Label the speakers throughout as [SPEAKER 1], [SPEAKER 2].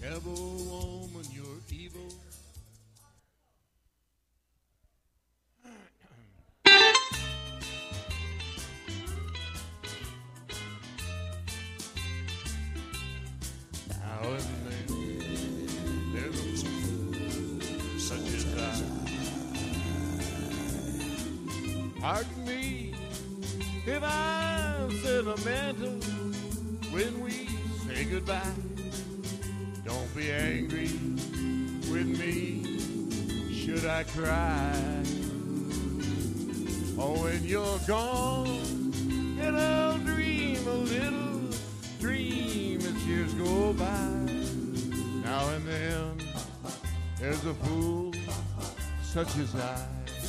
[SPEAKER 1] Devil woman, you're evil. Now and then, there's a fool such as I. Pardon me if I'm sentimental when we say goodbye. Don't be angry with me, should I cry? Oh, when you're gone, and I'll dream a little dream as years go by. Now and then, there's a fool such as I.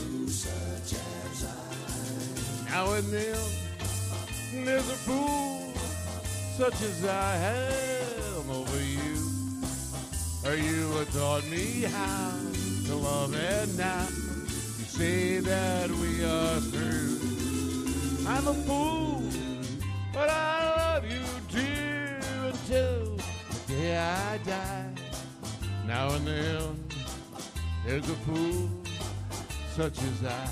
[SPEAKER 1] Now and then, there's a fool such as I am over you. Or you have taught me how to love, and now you say that we are through. I'm a fool, but I love you, dear, until the day I die. Now and then, there's a fool such as I.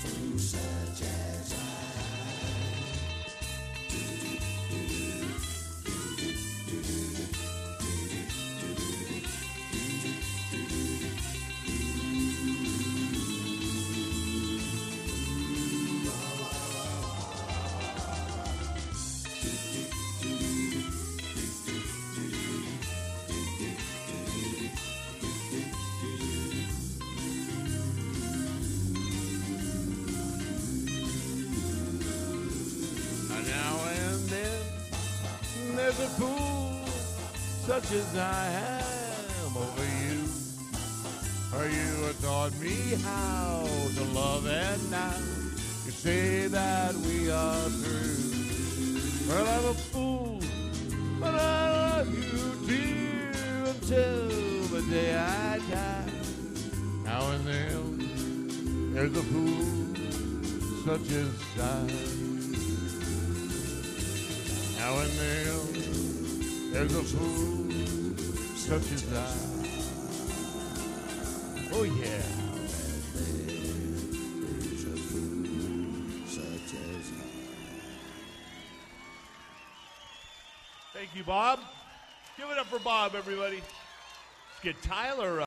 [SPEAKER 1] There's a fool such as I am over you. For you have taught me how to love, and now you say that we are through. Well, I'm a fool, but I love you, dear, until the day I die. Now and then, there's a fool such as I. Now and then, there's a fool such as I. Oh, yeah. There's a fool such as I.
[SPEAKER 2] Thank you, Bob. Give it up for Bob, everybody. Let's get Tyler up.